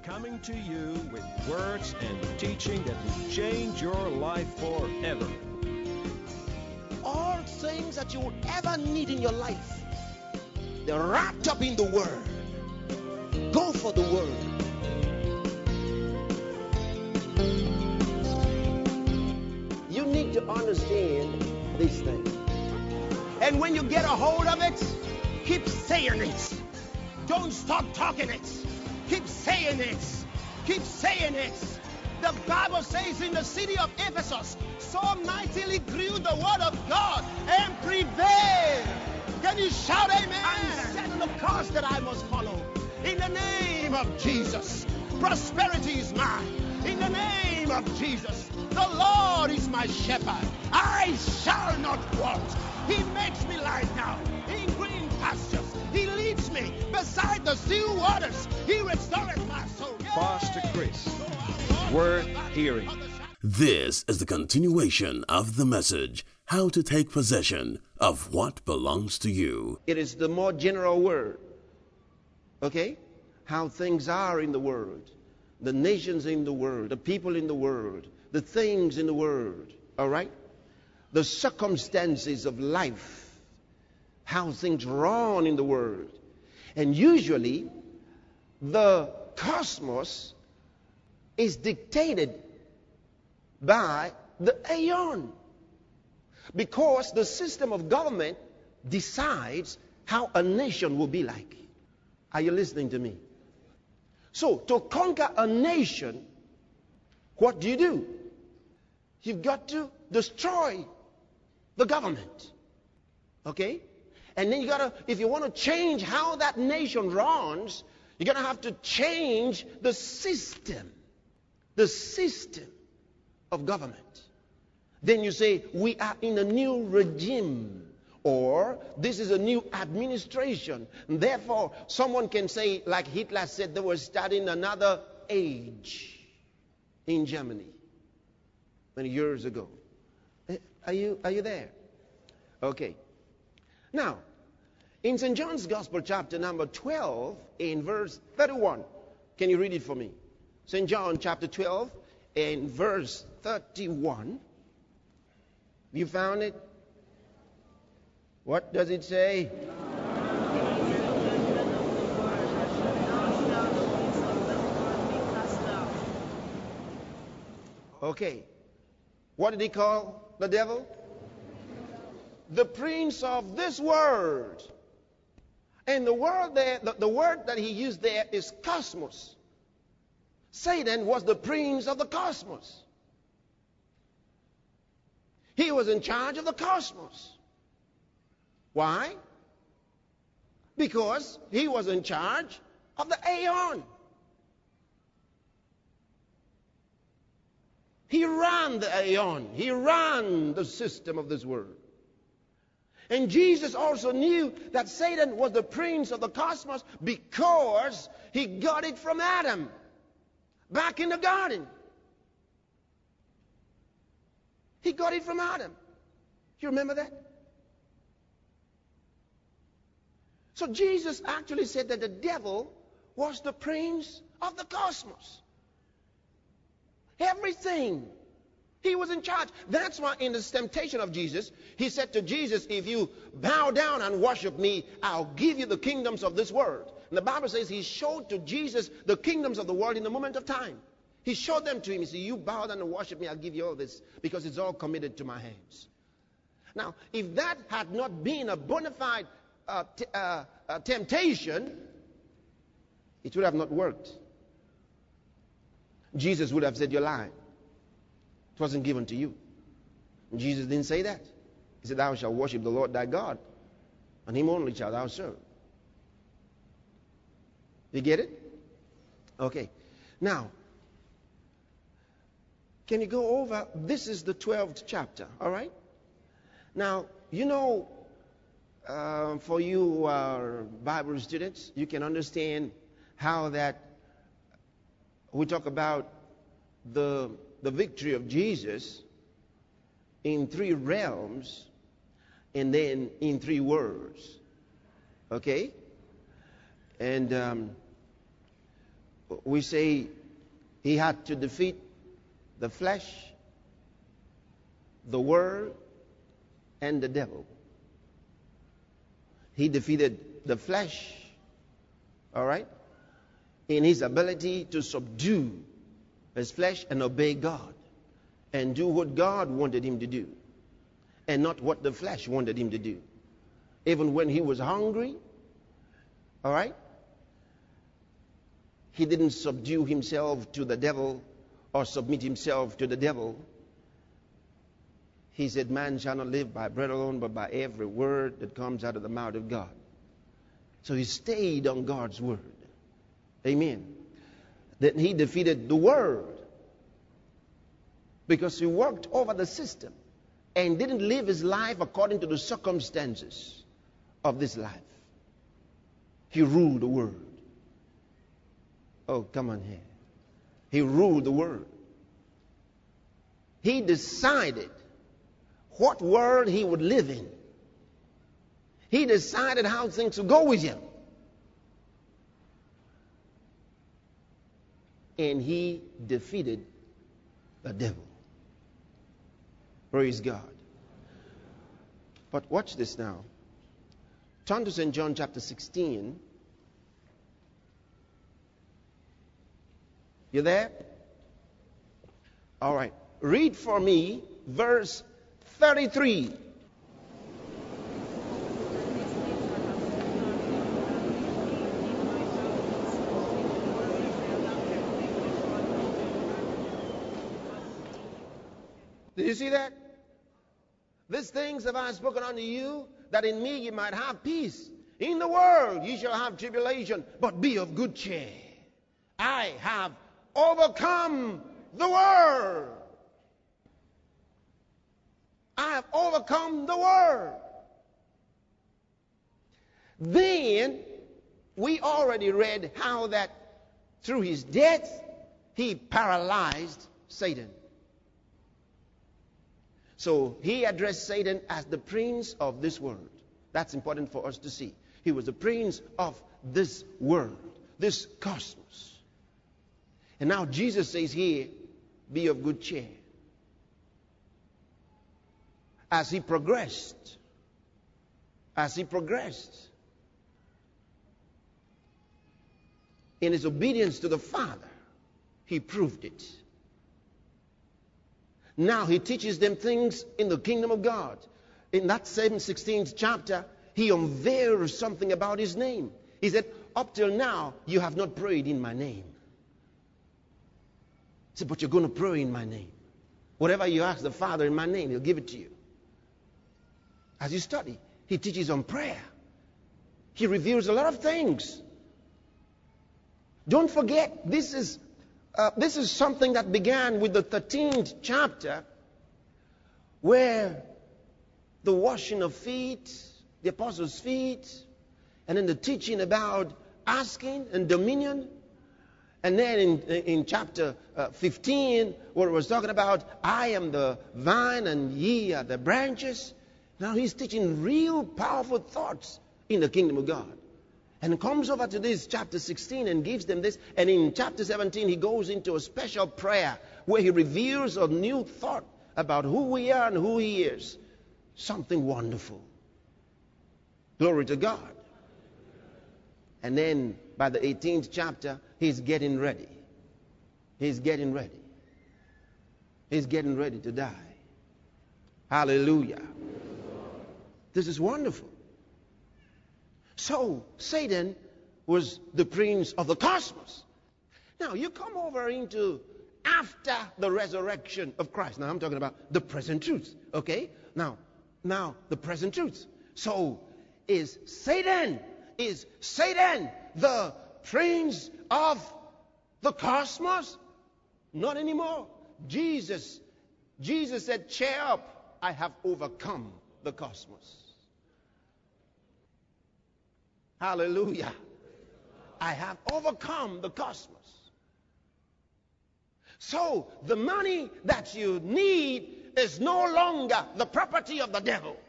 coming to you with words and teaching that will change your life forever. All things that you would ever need in your life, they're wrapped up in the Word. Go for the Word. You need to understand these things. And when you get a hold of it, keep saying it. Don't stop talking it. Keep saying it. Keep saying it. The Bible says in the city of Ephesus, so mightily grew the word of God and prevailed. Can you shout amen? And set the course that I must follow. In the name of Jesus, prosperity is mine. In the name of Jesus, the Lord is my shepherd. I shall not want. He makes me lie down in green pastures. He leads me beside the still waters. He restores my soul. Pastor Chris, worth hearing. This is the continuation of the message, How to Take Possession of What Belongs to You. It is the more general word. Okay? How things are in the world. The nations in the world. The people in the world. The things in the world. All right? The circumstances of life. How things run in the world. And usually, the cosmos is dictated by the aeon. Because the system of government decides how a nation will be like. Are you listening to me? So, to conquer a nation, what do? You've got to destroy the government. Okay? And then you gotta, if you want to change how that nation runs, you're gonna have to change the system of government. Then you say, we are in a new regime, or this is a new administration. And therefore, someone can say, like Hitler said, they were starting another age in Germany many years ago. Are you there? Okay. Now, in St. John's Gospel, chapter number 12, in verse 31. Can you read it for me? St. John, chapter 12, in verse 31. You found it? What does it say? Okay. What did he call the devil? The prince of this world. And the word there, the word that he used there is cosmos. Satan was the prince of the cosmos. He was in charge of the cosmos. Why? Because he was in charge of the aeon. He ran the aeon. He ran the system of this world. And Jesus also knew that Satan was the prince of the cosmos because he got it from Adam back in the garden. He got it from Adam. You remember that? So Jesus actually said that the devil was the prince of the cosmos. Everything. He was in charge. That's why in this temptation of Jesus, he said to Jesus, if you bow down and worship me, I'll give you the kingdoms of this world. And the Bible says he showed to Jesus the kingdoms of the world in a moment of time. He showed them to him. He said, you bow down and worship me, I'll give you all this because it's all committed to my hands. Now, if that had not been a bona fide temptation, it would have not worked. Jesus would have said, you're lying. It wasn't given to you. And Jesus didn't say that. He said, thou shalt worship the Lord thy God, and him only shalt thou serve. You get it? Okay. Now, can you go over? This is the 12th chapter, all right? Now, you know, for you who are Bible students, you can understand how that we talk about the victory of Jesus in 3 realms and then in 3 words. Okay? And we say he had to defeat the flesh, the world, and the devil. He defeated the flesh, all right, in his ability to subdue his flesh and obey God and do what God wanted him to do and not what the flesh wanted him to do. Even when he was hungry, all right, he didn't subdue himself to the devil or submit himself to the devil. He said, man shall not live by bread alone, but by every word that comes out of the mouth of God. So he stayed on God's word. Amen. Then he defeated the world because he worked over the system and didn't live his life according to the circumstances of this life. He ruled the world. Oh, come on here. He ruled the world. He decided what world he would live in. He decided how things would go with him. And he defeated the devil. Praise God. But watch this now. Turn to St. John chapter 16. You there? All right. Read for me verse 33. Did you see that? These things have I spoken unto you, that in me ye might have peace. In the world ye shall have tribulation, but be of good cheer. I have overcome the world. I have overcome the world. Then we already read how that through his death he paralyzed Satan. So he addressed Satan as the prince of this world. That's important for us to see. He was the prince of this world, this cosmos. And now Jesus says here, be of good cheer. As he progressed in his obedience to the Father, he proved it. Now he teaches them things in the kingdom of God. In that same 16th chapter, he unveils something about his name. He said, up till now, you have not prayed in my name. He said, but you're going to pray in my name. Whatever you ask the Father in my name, he'll give it to you. As you study, he teaches on prayer. He reveals a lot of things. Don't forget, this is something that began with the 13th chapter, where the washing of feet, the apostles' feet, and then the teaching about asking and dominion. And then in chapter 15, where it was talking about, I am the vine and ye are the branches. Now he's teaching real powerful thoughts in the kingdom of God. And comes over to this chapter 16 and gives them this. And in chapter 17, he goes into a special prayer where he reveals a new thought about who we are and who he is. Something wonderful. Glory to God. And then by the 18th chapter, he's getting ready. He's getting ready. He's getting ready to die. Hallelujah. This is wonderful. So, Satan was the prince of the cosmos. Now, you come over into after the resurrection of Christ. Now, I'm talking about the present truth. Okay? Now, the present truth. So, is Satan the prince of the cosmos? Not anymore. Jesus said, cheer up, I have overcome the cosmos. Hallelujah. I have overcome the cosmos. So the money that you need is no longer the property of the devil.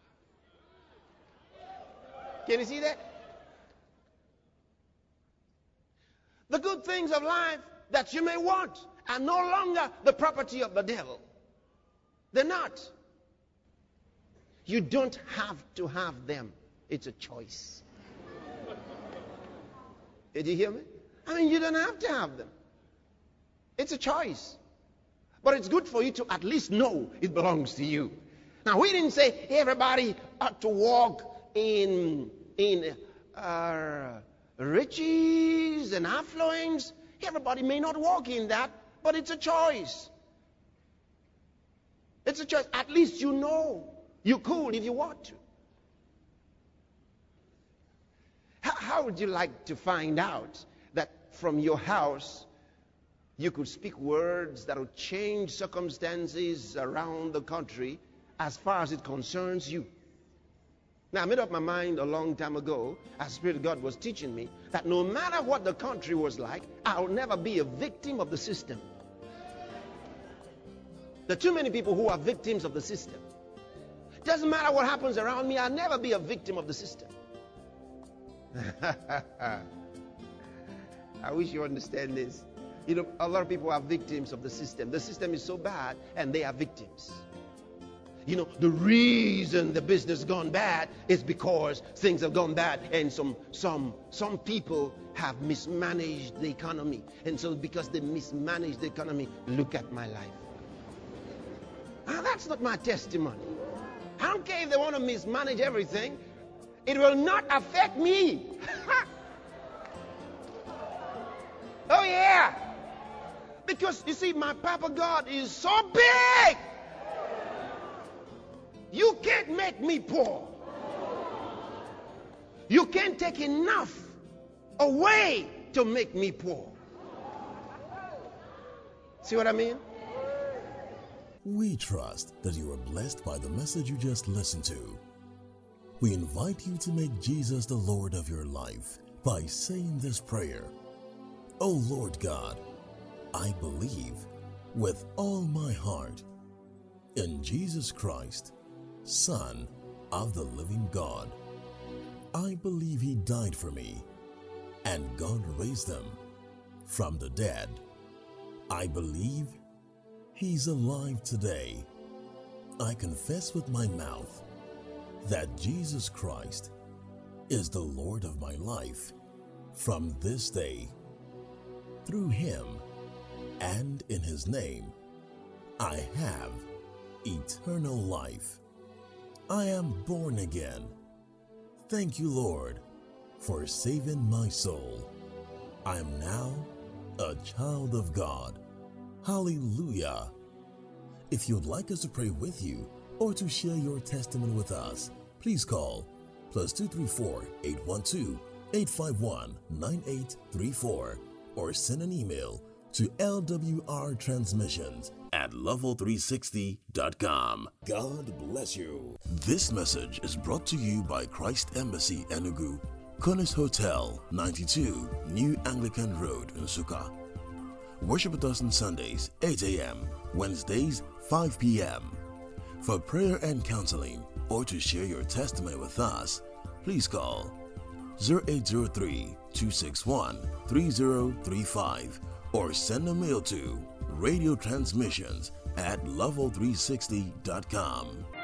Can you see that? The good things of life that you may want are no longer the property of the devil. They're not. You don't have to have them. It's a choice. Did you hear me? I mean, you don't have to have them. It's a choice. But it's good for you to at least know it belongs to you. Now, we didn't say everybody ought to walk in riches and affluence. Everybody may not walk in that, but it's a choice. It's a choice. At least you know. You could if you want to. How would you like to find out that from your house you could speak words that would change circumstances around the country as far as it concerns you? Now, I made up my mind a long time ago, as Spirit of God was teaching me, that no matter what the country was like, I'll never be a victim of the system. There are too many people who are victims of the system. Doesn't matter what happens around me, I'll never be a victim of the system. I wish you understand this. You know, a lot of people are victims of the system. The system is so bad, and they are victims. You know, the reason the business has gone bad is because things have gone bad, and some people have mismanaged the economy. And so because they mismanaged the economy, look at my life. Now, that's not my testimony. I don't care if they want to mismanage everything. It will not affect me. Oh, yeah. Because, you see, my Papa God is so big. You can't make me poor. You can't take enough away to make me poor. See what I mean? We trust that you are blessed by the message you just listened to. We invite you to make Jesus the Lord of your life by saying this prayer. Oh Lord God, I believe with all my heart in Jesus Christ, Son of the living God. I believe He died for me and God raised Him from the dead. I believe He's alive today. I confess with my mouth that Jesus Christ is the Lord of my life from this day. Through Him and in His name, I have eternal life. I am born again. Thank you, Lord, for saving my soul. I am now a child of God. Hallelujah. If you'd like us to pray with you or to share your testimony with us, please call +234 812 851 9834 or send an email to lwrtransmissions@level360.com. God bless you. This message is brought to you by Christ Embassy Enugu, Cornish Hotel, 92 New Anglican Road, Nsukka. Worship with us on Sundays, 8 a.m., Wednesdays, 5 p.m. For prayer and counseling or to share your testimony with us, please call 0803-261-3035 or send a mail to radiotransmissions@level360.com.